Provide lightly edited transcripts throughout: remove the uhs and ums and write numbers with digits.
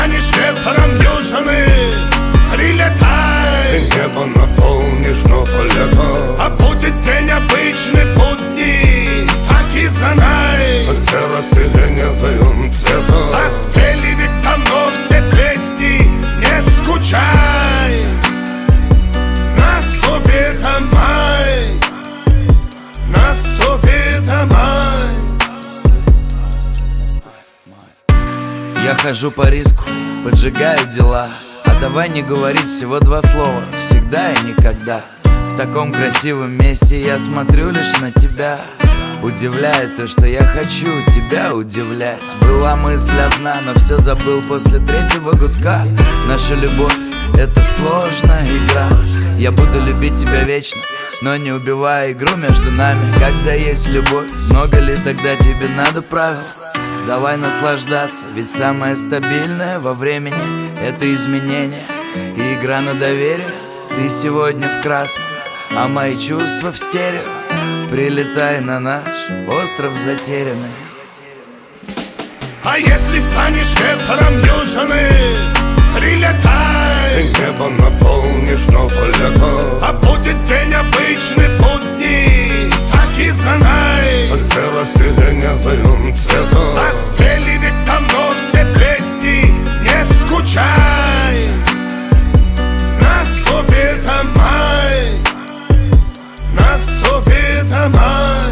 станешь ветром южины, прилетай. Ты небо наполнишь снова лето, а будет день обычный будний, так и знай. Серо-сиреневым цветом а спели ведь давно все песни, не скучай. Наступит май, наступит май. Я хожу по риску, поджигаю дела. А давай не говорить всего два слова, всегда и никогда. В таком красивом месте я смотрю лишь на тебя. Удивляет то, что я хочу тебя удивлять. Была мысль одна, но все забыл после третьего гудка. Наша любовь — это сложная игра. Я буду любить тебя вечно, но не убивая игру между нами. Когда есть любовь, много ли тогда тебе надо правил? Давай наслаждаться, ведь самое стабильное во времени — это изменение и игра на доверие. Ты сегодня в красном, а мои чувства в стерео. Прилетай на наш остров затерянный. А если станешь ветром южины, прилетай. Ты небо наполнишь снова лето, а будет день обычный будний, так и знай. Серо-сиреневым цветом а спели ведь давно все песни, не скучай. Наступит май, наступит май.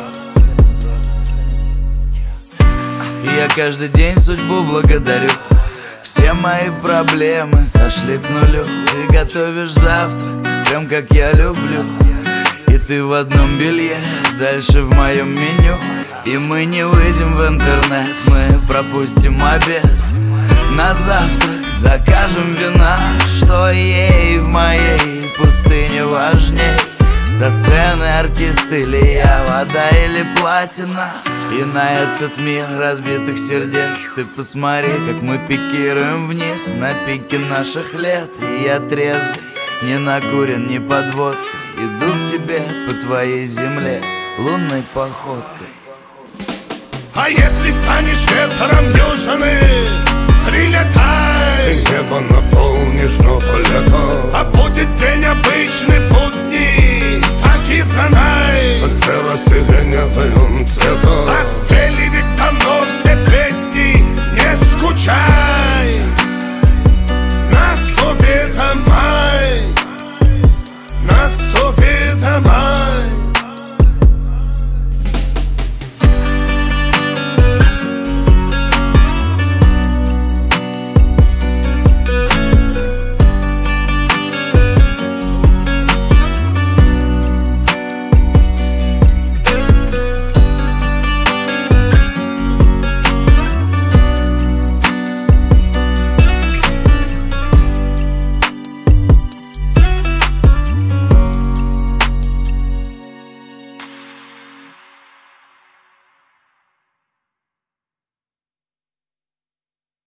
Я каждый день судьбу благодарю. Все мои проблемы сошли к нулю. Ты готовишь завтрак, прям как я люблю. И ты в одном белье, дальше в моем меню. И мы не выйдем в интернет, мы пропустим обед. На завтрак закажем вина, что ей в моей пустыне важней. Со сцены артист или я, вода или платина. И на этот мир разбитых сердец ты посмотри, как мы пикируем вниз на пике наших лет. И я трезвый, не накурен, не под водкой, иду к тебе по твоей земле лунной походкой. А если станешь ветром южины, прилетай.